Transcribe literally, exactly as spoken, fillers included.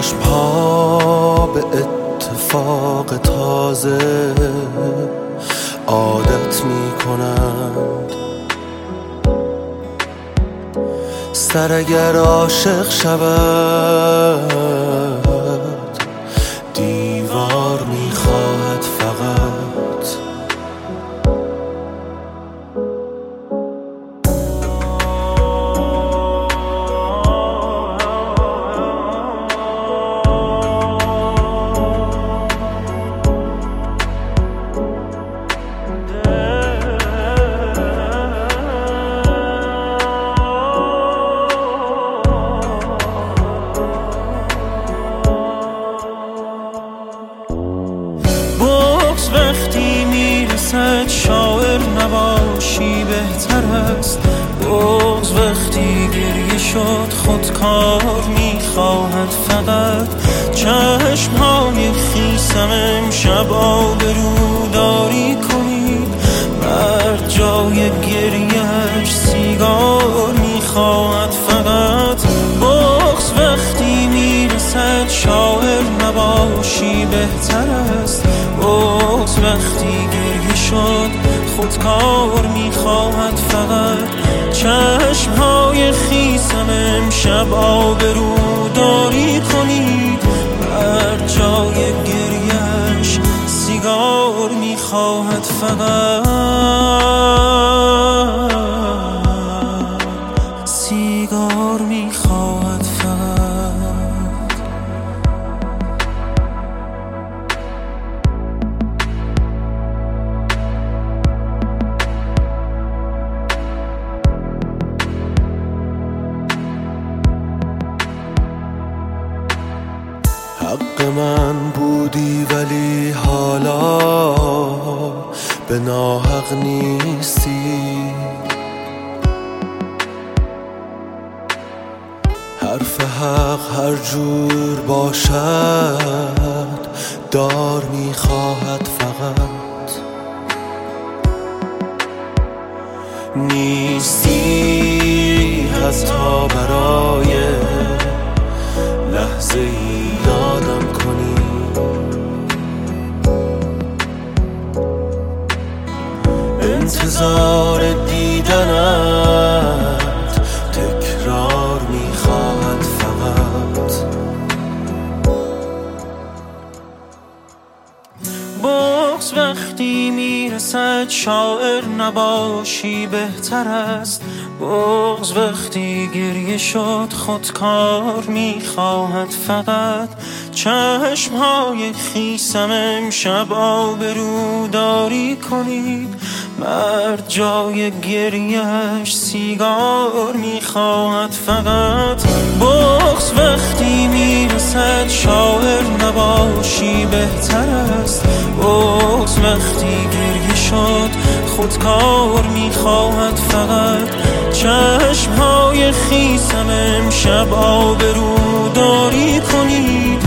چشم ها به اتفاق تازه عادت می کنند. سر اگر عاشق شود دیوار می خواهد فقط. وقتی میرسد شاعر نباشی بهتر است. بغض وقتی گریه شد خودکار میخواهد فقط. چشمهای خیسم امشب آبروداری کنید. مرد جای گریهش سیگار میخواهد فقط. بغض وقتی میرسد شاعر نباشی بهتر است. بغض وقتی گریه شد خودکار میخواهد فقط. چشمهای خیسم امشب آبروداری کنید. بر جای گریهش سیگار میخواهد فقط. سیگار میخواهد فقط. حق من بودی ولی حالا به ناحق نیستی. حرف حق هر جور باشد دار میخواهد فقط. نیستی حتی برای لحظه ای یادم کنی. انتظار دیدنت تکرار میخواهد فقط. بغض وقتی میرسد شاعر نباشی بهتر است. بغض وقتی گریه شد خودکار میخواهد فقط. چشمهای خیسم امشب آبروداری کنید. مرد جای گریهش سیگار میخواهد فقط. بغض وقتی میرسد شاعر نباشی بهتر است. بغض وقتی گریه شد خودکار میخواهد فقط. چشمهای خیسم امشب آبروداری کنید.